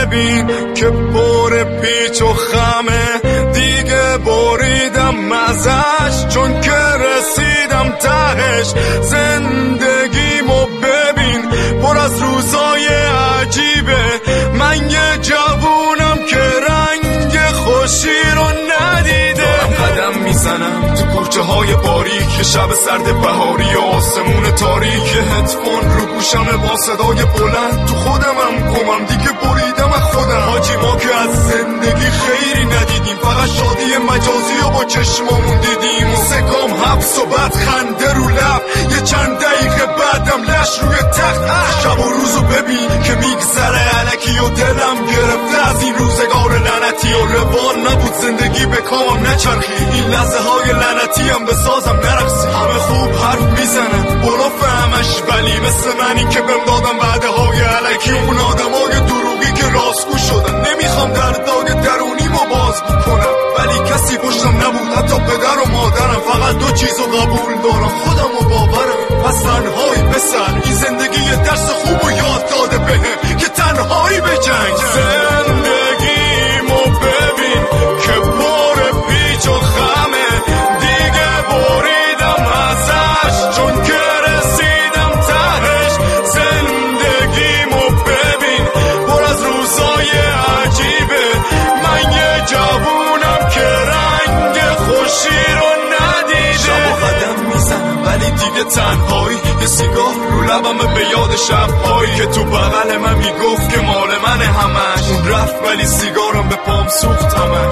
ببین که پر پیچ و خمه، دیگه بریدم ازش چون که رسیدم تهش. زندگیمو ببین پر از روزای عجیبه، من یه جوونم که رنگ خوشی رو ندیده. دارم قدم میزنم تو کوچه های باریک، شب سرد بهاری و آسمون تاریک. هدفون رو گوشمه با صدای بلند، تو خودمم گمم دیگه بریدم از خودم. حاجی ما که از زندگی خیری ندیدیم، فقط شادی مجازی و با چشمامون دیدیم. و سکام حبس و بعد خنده رو لب، یه چند دقیقه بعدم لش روی تخت. شب و روزو ببین که میگذره الکی و دلم گرفته از این روزگار لعنتی. و روان نبود زندگی به کامم نچرخی، این لحظه های لعنتی هم به سازم نرقصی. همه خوب حرف میزنن بلوف همش، ولی مثل منی که بهم دادم وعده های الکی. اون آدم های دروغی که راستگو شدن. نمیخوام دردای درونیمو بازگو کنم، ولی کسی پشتم نبود حتی پدر و مادرم. فقط دو چیزو قبول دارم، خودم و باورم. پس تنهایی پسر، این زندگی یه درس خوب و یاد داده بهم که تنهایی به جنگ. زندگیمو ببین که پر پیچ و خمه، دیگه بریدم ازش چون که رسیدم تهش. زندگیمو ببین پر از روزای عجیبه، من یه جوونم که رنگ خوشی رو ندیده. شب و قدم میزنم ولی دیگه تنهایی، یه سیگار رو لبم به یاد شبهایی که تو بغل من میگفت که مال منه همش. اون رفت ولی سیگارم به پام سوخت همش.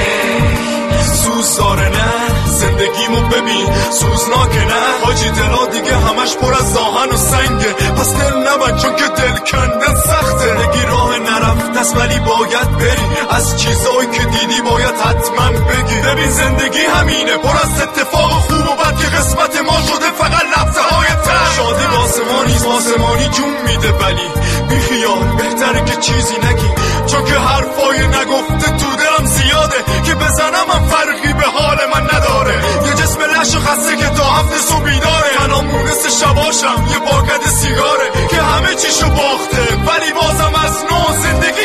سوز داره نه زندگیمو ببین سوزناکه نه حاجی. دلا دیگه همش پر از آهن و سنگه، پس دل نبند چون که دل کندن سخته. زندگی راه نرفته است ولی باید بری، از چیزایی که دیدی باید حتما بگی. ببین زندگی همینه پر از اتفاق خوب و بد که قسمت ما شده فقط لحظه های ته. شادی آسمانی جون میده، ولی بیخیال بهتره که چیزی نگی، چون که حرفای نگفته تو دلم زیاده که بزنم من فرقی به حال من نداره. یه جسم لش و خسته که تا هفته صبح بیداره، تنها مونس شباشم یه پاکت سیگاره که همه چیشو باخته ولی بازم از نو زندگی